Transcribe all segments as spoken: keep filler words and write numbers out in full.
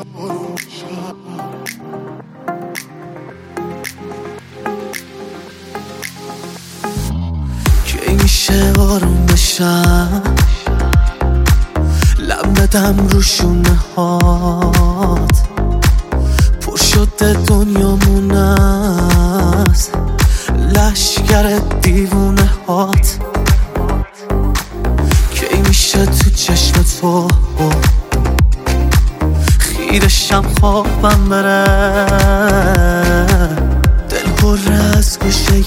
کی میشه آروم بشم، لب بدم رو شونه هات، پر شده دنیامون از لشگر دیوونه هات. کی میشه تو چشم تو خیرشم خوابم بره، دل پر از گوشه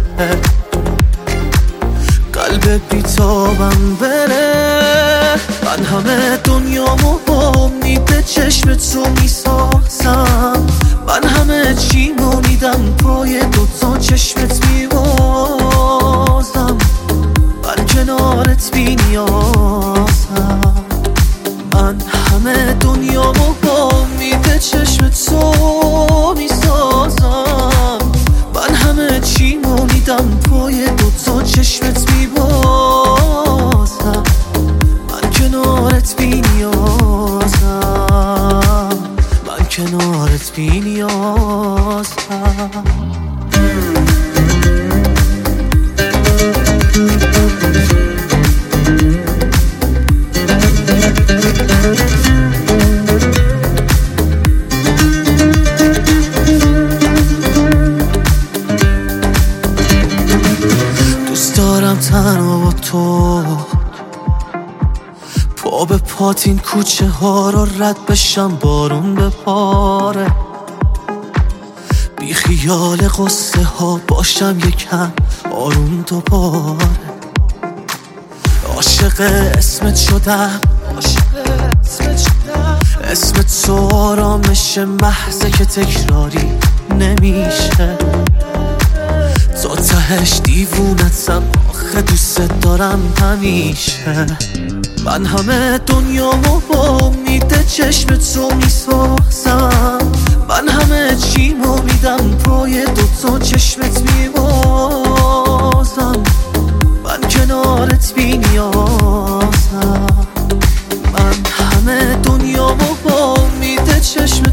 قلب بیتابم بره. من همه دنیامو با امید چشم تو میسازم، من همه چیمو میدم پای دوتا چشمت میبازم، من کنارت بی نیازم. من همه دنیامو با امید چشم تو میسازم، من همه چیمو میدم پای دوتا چشمت میبازم، من کنارت بی نیازم، من کنارت بی نیازم. دوست دارم تنها با تو پا به پات این کوچه ها رو رد بشم، بارون به پاره، بی خیال قصه ها باشم یکم آروم دوباره. عاشق اسمت شدم، اسم تو آرامش محضه که تکراری نمیشه، تا تهش دیوونتم آخه دوست دارم همیشه. من همه دنیامو با امید چشم تو میسازم، من همه چیمو میدم پای دوتا چشمت میبازم، من کنارت بی نیازم. من همه دنیامو با امید چشم